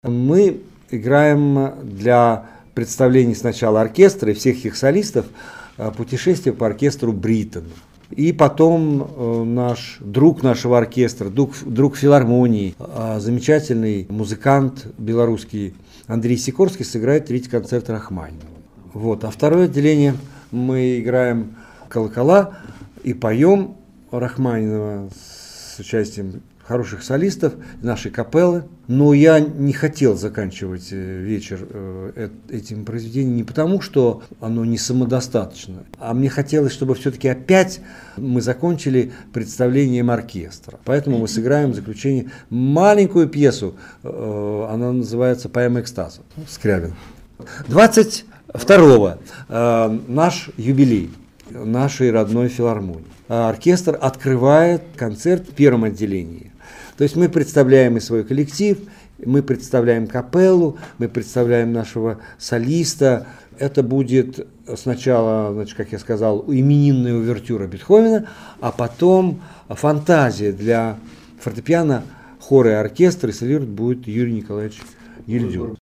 Мы играем для представлений сначала оркестра и всех их солистов «Путешествие по оркестру Бриттон». И потом наш друг нашего оркестра, друг филармонии, замечательный музыкант белорусский Андрей Сикорский сыграет третий концерт Рахманинова. Вот. А второе отделение мы играем колокола и поем Рахманинова с участием хороших солистов, нашей капеллы. Но я не хотел заканчивать вечер этим произведением не потому, что оно не самодостаточно, а мне хотелось, чтобы все-таки опять мы закончили представлением оркестра. Поэтому мы сыграем в заключение маленькую пьесу, она называется «Поэма экстаза» Скрябин. 22-го наш юбилей нашей родной филармонии. Оркестр открывает концерт в первом отделении. То есть мы представляем и свой коллектив, мы представляем капеллу, мы представляем нашего солиста. Это будет сначала, значит, как я сказал, именинная увертюра Бетховена, а потом фантазия для фортепиано, хора и оркестра, и солировать будет Юрий Николаевич Ельдюр.